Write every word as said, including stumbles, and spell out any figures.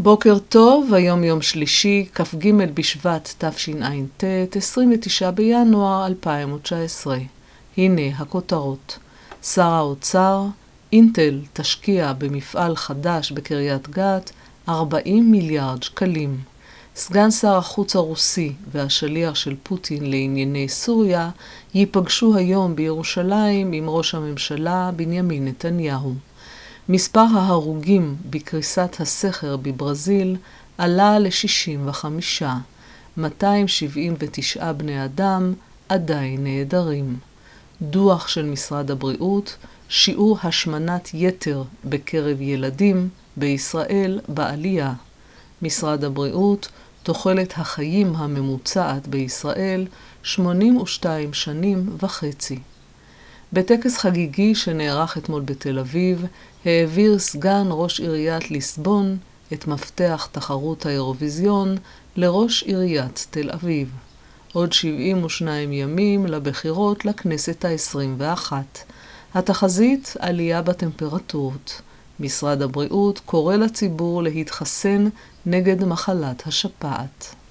בוקר טוב, היום יום שלישי, כ"ג בשבט תשע"ט, עשרים ותשעה בינואר אלפיים ותשע עשרה. הנה הכותרות. שר האוצר, אינטל תשקיע במפעל חדש בקריית גת ארבעים מיליארד שקלים. סגן שר החוץ הרוסי והשליח של פוטין לענייני סוריה ייפגשו היום בירושלים עם ראש הממשלה בנימין נתניהו. מספר ההרוגים בקריסת הסכר בברזיל עלה ל-שישים וחמישה. מאתיים שבעים ותשעה בני אדם עדיין נעדרים. דוח של משרד הבריאות, שיעור השמנת יתר בקרב ילדים בישראל בעלייה. משרד הבריאות, תוחלת החיים הממוצעת בישראל שמונים ושתיים שנים וחצי. בטקס חגיגי שנערך אתמול בתל אביב, העביר סגן ראש עיריית ליסבון את מפתח תחרות האירוויזיון לראש עיריית תל אביב. עוד שבעים ושניים ימים לבחירות לכנסת ה-עשרים ואחת. התחזית עלייה בטמפרטורות. משרד הבריאות קורא לציבור להתחסן נגד מחלת השפעת.